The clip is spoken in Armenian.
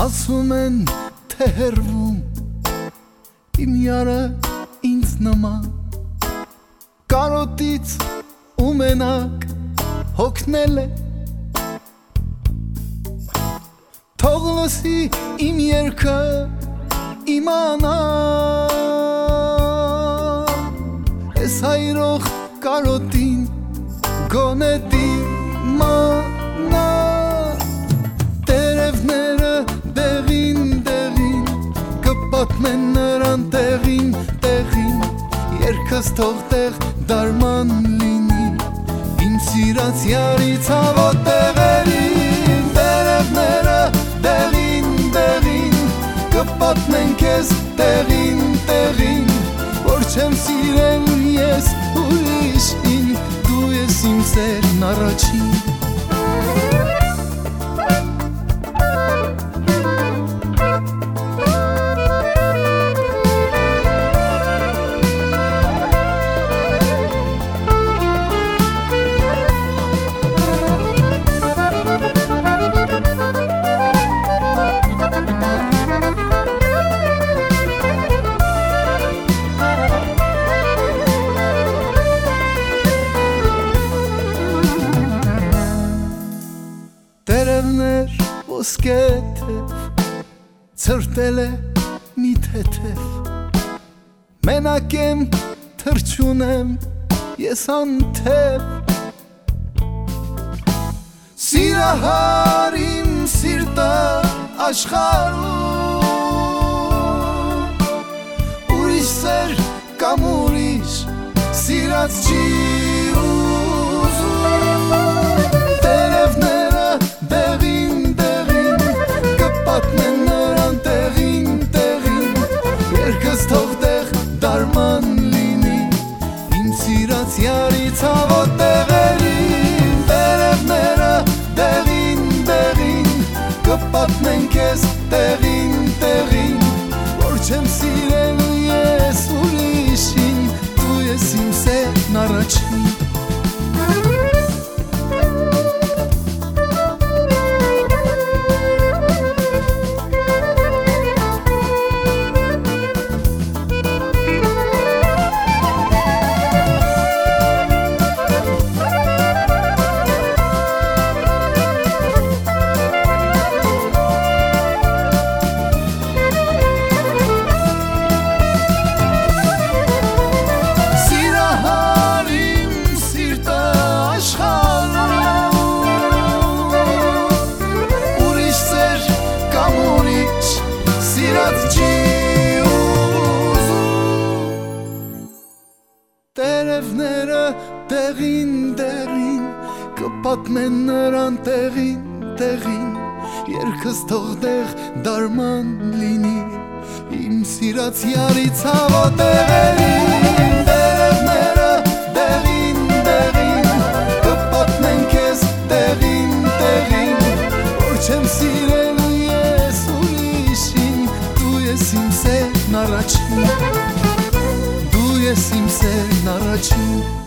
Ասում են թե հեռվում իմ յարը ինձ նման կարոտից ու մենակ հոգնել է թող լսի իմ երգը իմանա ես հայրող կարոտին գոնե դիմանա տերևները դեղին դեղին կպատմեն նրան տեղին տեղին երգս թող տեղ դարման լինի իմ սիրած յարի ցավոտ տեղերին տերևները դեղին դեղին կպատմեն քեզ տեղին տեղին որ չեմ սիրել ես ուրիշին դու ես իմ սերն առաջին Տերևներ ոսկե թև ցրտել է մի թեթև մենակ եմ թրջուն եմ ես անթև սիրահար իմ սիրտը աշխարհում ուրիշ սեր կամ ուրիշ սիրած չի ուզում տերևները դեղին դեղին կպատմեն նրան տեղին տեղին երգս թող տեղ դարման լինի իմ սիրած յարի ցավոտ տեղերին տերևները դեղին դեղին կպատմեն քեզ տեղին տեղին որ չեմ սիրել ես ուրիշին դու ես իմ սերն առաջին Տերևները տեղին դեղին կպատմեն նրան տեղին տեղին երգս թող տեղ դարման լինի իմ սիրած յարի ցավոտ տեղերին տերևները դեղին դեղին կպատմեն քեզ տեղին տեղին որ չեմ սիրել ես ուրիշին դու ես իմ սերն առաջին Դու ես իմ սերն առաջին